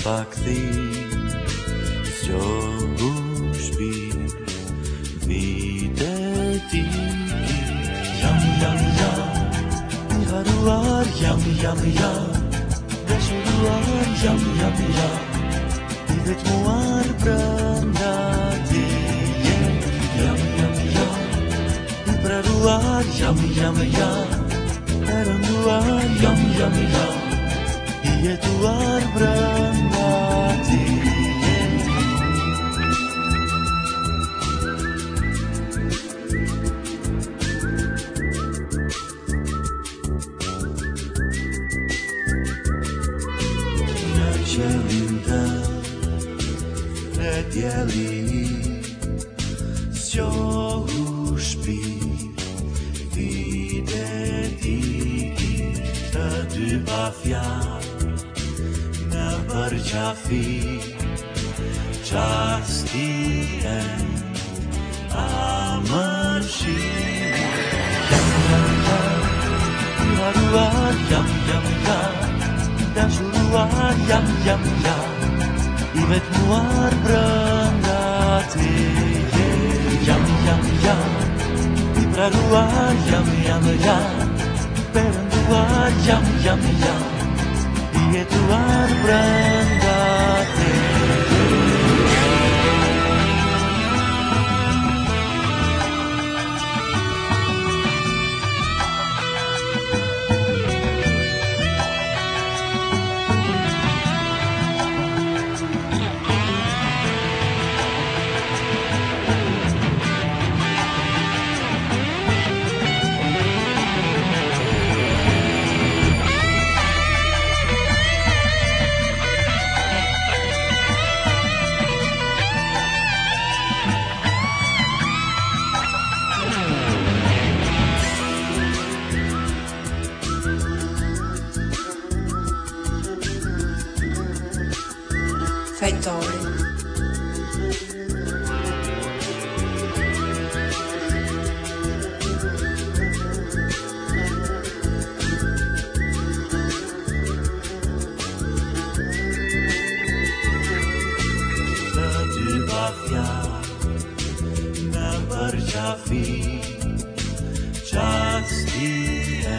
pak ty sťobušby videtiki yam yam yam haruar yam yam yam dashuruar yam yam yam ivet muar brandati yam yam yam ipraruar yam yam yam peranduar yam yam yam ietuar brandati Linda predjeli sjohušpi videti ta dyba fjall na barqafi qasti e amërshi jam jam jam haruar jam jam jam dashuruar yam yam yam ivet muar brandati yam yam yam ipraruar yam yam yam peranduar yam yam yam ietuar brandati Fajtori. Na barqafi qasti e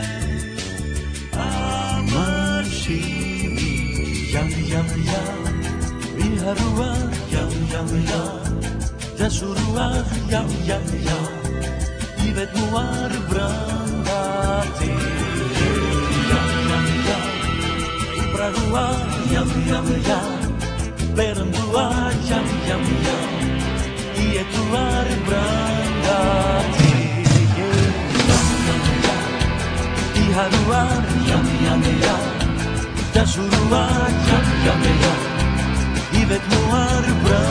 amërshimi yam yam yam haruar yam yam yam dashuruar yam yam yam ivet muar brandati yam yam yam ipraruar yam yam yam peranduar yam yam yam ietuar brandati yam yam yam iharuar yam yam yam dashuruar yam yam yam ivet muar brandati